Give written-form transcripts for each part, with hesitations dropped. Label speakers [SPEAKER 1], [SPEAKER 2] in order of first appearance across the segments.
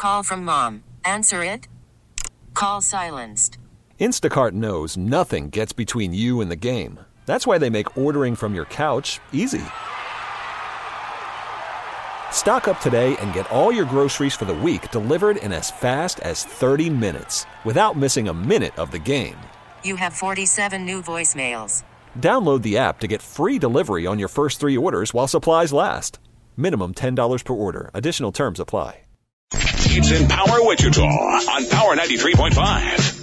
[SPEAKER 1] call from mom. Answer it. Call silenced.
[SPEAKER 2] Instacart knows nothing gets between you and the game. That's why they make ordering from your couch easy. Stock up today and get all your groceries for the week delivered in as fast as 30 minutes without missing a minute of the game.
[SPEAKER 1] You have 47 new voicemails.
[SPEAKER 2] Download the app to get free delivery on your first 3 orders while supplies last. Minimum $10 per order. Additional terms apply.
[SPEAKER 3] It's Empower Wichita on Power 93.5.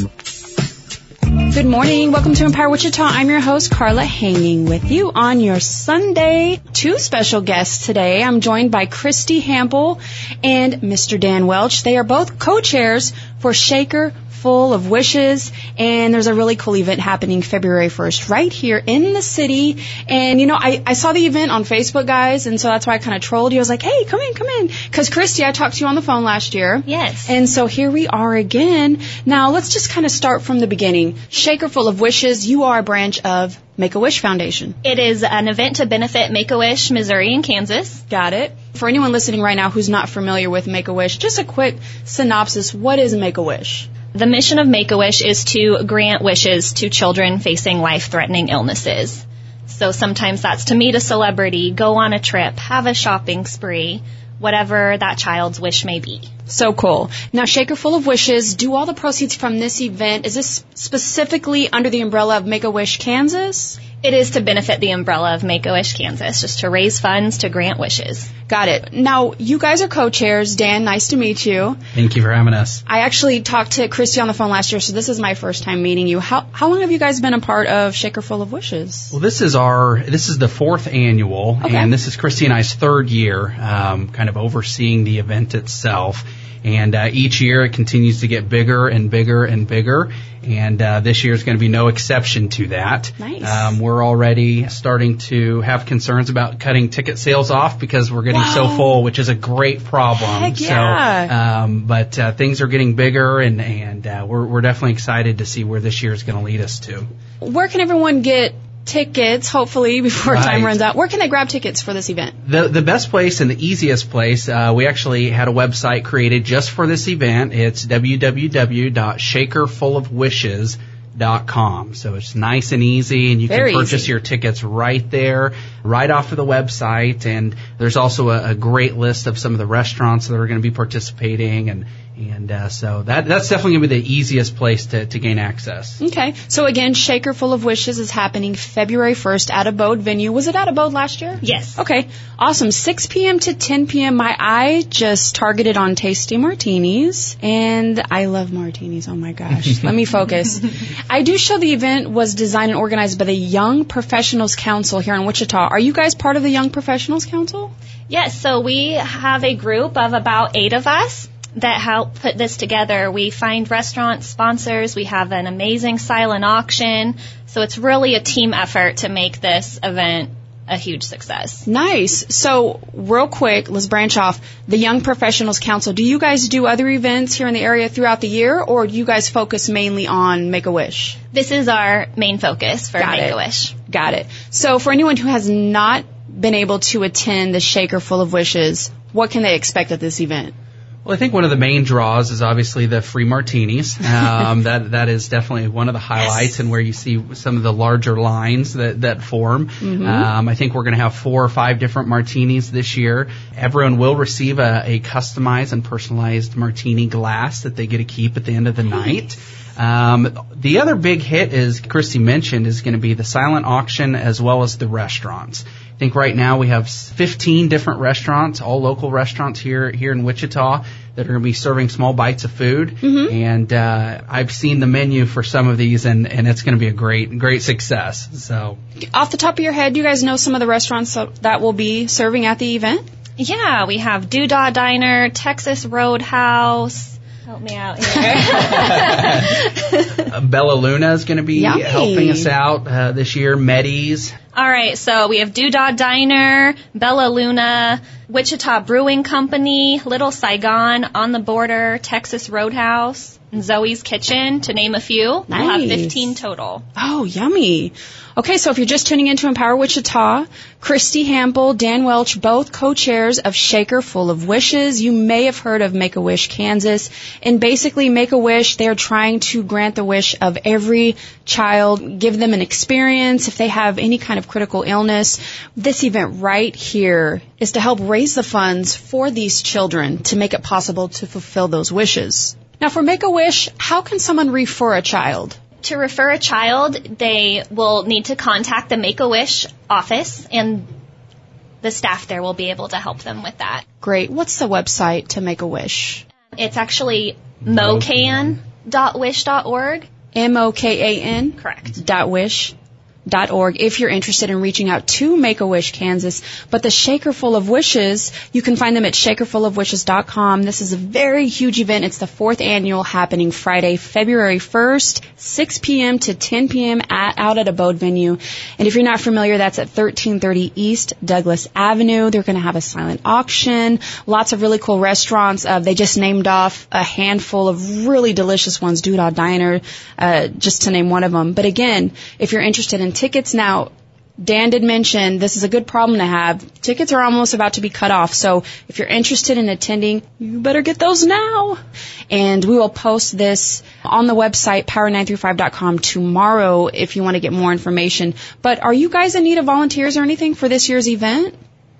[SPEAKER 4] Good morning. Welcome to Empower Wichita. I'm your host, Carla, hanging with you on your Sunday. 2 special guests today. I'm joined by Christy Hample and Mr. Dan Welch. They are both co-chairs for Shaker Full of Wishes, and there's a really cool event happening February 1st right here in the city. And, you know, I saw the event on Facebook, guys, and so that's why I kind of trolled you. I was like, hey, come in. Because, Christy, I talked to you on the phone last year.
[SPEAKER 5] Yes.
[SPEAKER 4] And so here we are again. Now, let's just kind of start from the beginning. Shaker Full of Wishes, you are a branch of Make-A-Wish Foundation.
[SPEAKER 5] It is an event to benefit Make-A-Wish, Missouri, and Kansas.
[SPEAKER 4] Got it. For anyone listening right now who's not familiar with Make-A-Wish, just a quick synopsis. What is Make-A-Wish?
[SPEAKER 5] The mission of Make-A-Wish is to grant wishes to children facing life-threatening illnesses. So sometimes that's to meet a celebrity, go on a trip, have a shopping spree, whatever that child's wish may be.
[SPEAKER 4] So cool. Now, Shaker Full of Wishes, do all the proceeds from this event, is this specifically under the umbrella of Make-A-Wish Kansas?
[SPEAKER 5] It is to benefit the umbrella of Make-A-Wish Kansas, just to raise funds to grant wishes.
[SPEAKER 4] Got it. Now, you guys are co-chairs. Dan, nice to meet you.
[SPEAKER 6] Thank you for having us.
[SPEAKER 4] I actually talked to Christy on the phone last year, so this is my first time meeting you. How long have you guys been a part of Shaker Full of Wishes?
[SPEAKER 6] Well, this is the 4th annual,
[SPEAKER 4] okay.
[SPEAKER 6] And this is Christy and I's 3rd year, kind of overseeing the event itself. And each year it continues to get bigger and bigger and bigger. And this year is going to be no exception to that.
[SPEAKER 4] Nice.
[SPEAKER 6] We're already starting to have concerns about cutting ticket sales off because we're getting so full, which is a great problem.
[SPEAKER 4] Heck yeah.
[SPEAKER 6] So, but things are getting bigger, and we're definitely excited to see where this year is going to lead us to.
[SPEAKER 4] Where can everyone get tickets, hopefully, before time runs out? Where can they grab tickets for this event?
[SPEAKER 6] The best place and the easiest place, we actually had a website created just for this event. It's www.shakerfullofwishes.com. So it's nice and easy, and you can purchase your tickets right there, right off of the website. And there's also a great list of some of the restaurants that are going to be participating, and so that's definitely going to be the easiest place to gain access.
[SPEAKER 4] Okay. So again, Shaker Full of Wishes is happening February 1st at Abode venue. Was it at Abode last year?
[SPEAKER 5] Yes.
[SPEAKER 4] Okay. Awesome. 6 p.m. to 10 p.m. My eye just targeted on tasty martinis, and I love martinis. Oh my gosh. Let me focus. I do show the event was designed and organized by the Young Professionals Council here in Wichita. Are you guys part of the Young Professionals Council?
[SPEAKER 5] Yes. So we have a group of about 8 of us that help put this together. We find restaurant sponsors. We have an amazing silent auction. So it's really a team effort to make this event a huge success.
[SPEAKER 4] Nice. So real quick, let's branch off. The Young Professionals Council, do you guys do other events here in the area throughout the year, or do you guys focus mainly on Make-A-Wish?
[SPEAKER 5] This is our main focus for Make-A-Wish.
[SPEAKER 4] Got it. So for anyone who has not been able to attend the Shaker Full of Wishes, what can they expect at this event?
[SPEAKER 6] Well, I think one of the main draws is obviously the free martinis. That is definitely one of the highlights, and where you see some of the larger lines that form. Mm-hmm. I think we're going to have 4 or 5 different martinis this year. Everyone will receive a customized and personalized martini glass that they get to keep at the end of the night. The other big hit, as Christy mentioned, is going to be the silent auction as well as the restaurants. I think right now we have 15 different restaurants, all local restaurants here in Wichita, that are going to be serving small bites of food. Mm-hmm. And I've seen the menu for some of these, and it's going to be a great success. So,
[SPEAKER 4] off the top of your head, do you guys know some of the restaurants that will be serving at the event?
[SPEAKER 5] Yeah, we have Doodah Diner, Texas Roadhouse. Help me out here.
[SPEAKER 6] Bella Luna is going to be helping us out this year. Meddy's.
[SPEAKER 5] All right, so we have Doodah Diner, Bella Luna, Wichita Brewing Company, Little Saigon, On the Border, Texas Roadhouse, and Zoe's Kitchen, to name a few.
[SPEAKER 4] Nice.
[SPEAKER 5] We'll have 15 total.
[SPEAKER 4] Oh, yummy. Okay, so if you're just tuning into Empower Wichita, Christy Hample, Dan Welch, both co-chairs of Shaker Full of Wishes. You may have heard of Make-A-Wish Kansas. And basically, Make-A-Wish, they're trying to grant the wish of every child, give them an experience if they have any kind of critical illness. This event right here is to help raise the funds for these children to make it possible to fulfill those wishes. Now, for Make-A-Wish, how can someone refer a child?
[SPEAKER 5] To refer a child, they will need to contact the Make-A-Wish office, and the staff there will be able to help them with that.
[SPEAKER 4] Great. What's the website to Make-A-Wish?
[SPEAKER 5] It's actually mocan.wish.org.
[SPEAKER 4] MOKAN?
[SPEAKER 5] Correct.
[SPEAKER 4] .wish.org if you're interested in reaching out to Make-A-Wish Kansas. But the Shaker Full of Wishes, you can find them at shakerfullofwishes.com. This is a very huge event. It's the 4th annual, happening Friday, February 1st, 6 p.m. to 10 p.m. out at Abode Venue. And if you're not familiar, that's at 1330 East Douglas Avenue. They're going to have a silent auction, lots of really cool restaurants. They just named off a handful of really delicious ones, Doodah Diner, just to name one of them. But again, if you're interested in tickets now, Dan did mention this is a good problem to have. Tickets are almost about to be cut off, so if you're interested in attending, you better get those now. And we will post this on the website, power935.com, tomorrow if you want to get more information. But are you guys in need of volunteers or anything for this year's event?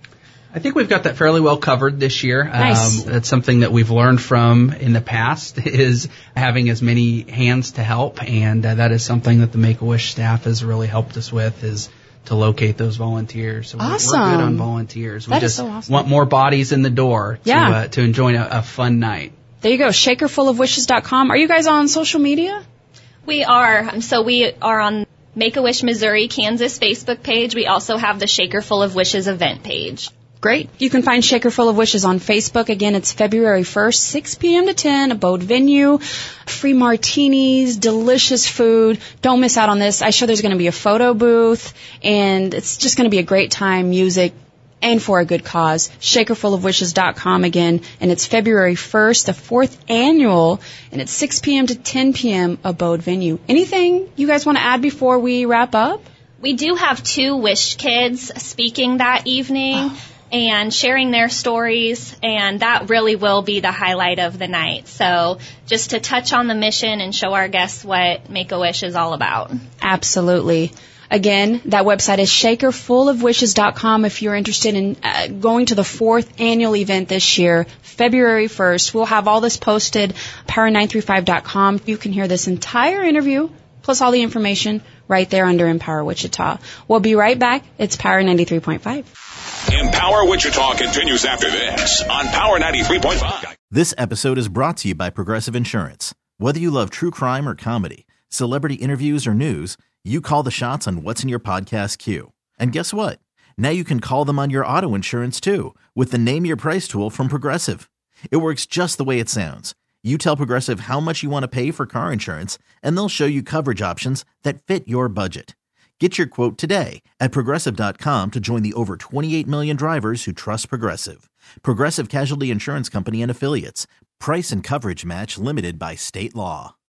[SPEAKER 6] I think we've got that fairly well covered this year.
[SPEAKER 4] Nice.
[SPEAKER 6] That's something that we've learned from in the past, is having as many hands to help, and that is something that the Make-A-Wish staff has really helped us with, is to locate those volunteers. So
[SPEAKER 4] awesome.
[SPEAKER 6] We're good on volunteers. We
[SPEAKER 4] That
[SPEAKER 6] just
[SPEAKER 4] is so awesome.
[SPEAKER 6] want more bodies in the door to enjoy a fun night.
[SPEAKER 4] There you go, shakerfullofwishes.com. Are you guys on social media?
[SPEAKER 5] We are. So we are on Make-A-Wish Missouri Kansas Facebook page. We also have the Shaker Full of Wishes event page.
[SPEAKER 4] Great. You can find Shaker Full of Wishes on Facebook. Again, it's February 1st, 6 p.m. to 10, Abode Venue. Free martinis, delicious food. Don't miss out on this. I sure there's going to be a photo booth, and it's just going to be a great time, music, and for a good cause. ShakerFullOfWishes.com again, and it's February 1st, the 4th annual, and it's 6 p.m. to 10 p.m. Abode Venue. Anything you guys want to add before we wrap up?
[SPEAKER 5] We do have 2 Wish Kids speaking that evening. And sharing their stories, and that really will be the highlight of the night. So just to touch on the mission and show our guests what Make-A-Wish is all about.
[SPEAKER 4] Absolutely. Again, that website is shakerfullofwishes.com if you're interested in going to the 4th annual event this year, February 1st. We'll have all this posted, power935.com. You can hear this entire interview, plus all the information, right there under Empower Wichita. We'll be right back. It's Power 93.5.
[SPEAKER 3] Empower Wichita continues after this on Power 93.5.
[SPEAKER 7] This episode is brought to you by Progressive Insurance. Whether you love true crime or comedy, celebrity interviews or news, you call the shots on what's in your podcast queue. And guess what? Now you can call them on your auto insurance too, with the Name Your Price tool from Progressive. It works just the way it sounds. You tell Progressive how much you want to pay for car insurance, and they'll show you coverage options that fit your budget. Get your quote today at Progressive.com to join the over 28 million drivers who trust Progressive. Progressive Casualty Insurance Company and Affiliates. Price and coverage match limited by state law.